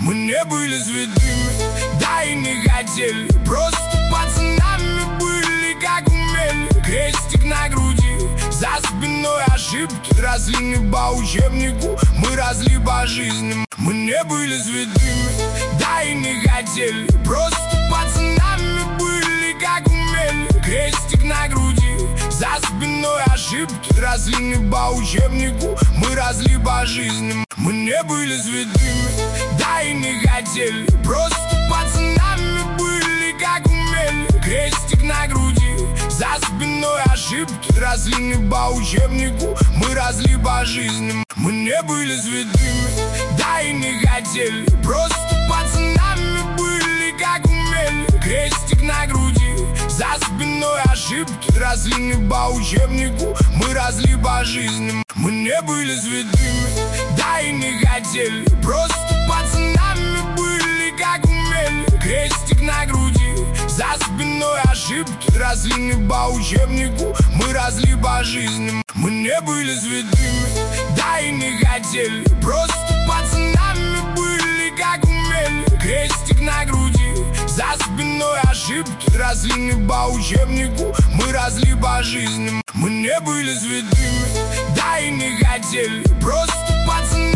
Мы не были звездами, да и не хотели. Просто пацанами были, как умели. Крестик на груди, за спиной ошибки. Росли не по учебнику, мы росли по жизни. Мы не были звездами, да и не хотели. Просто пацанами были, как умели. Крестик на груди, за спиной ошибки. Росли не по учебнику, мы росли по жизни. Мы не были звездами, да и не хотели. Просто пацанами были, как умели. Крестик на груди, за спиной ошибки. Росли не по учебнику, мы росли по жизни. Мы не были звездами, да и не хотели. Просто пацанами были, как умели. Крестик на груди, за спиной ошибки. Росли не по учебнику, мы росли по жизни. Мы не были звездами, да и не хотели. Просто пацанами были, как умели. Крестик на груди, за спиной ошибки. Росли не по учебнику, мы росли по жизни. Мы не были звездами, да и не хотели. Просто пацанами были, как умели. Крестик на груди, за спиной ошибки. Росли не по учебнику, мы росли по жизни. Мы не были звездами, да и не хотели. Просто пацанами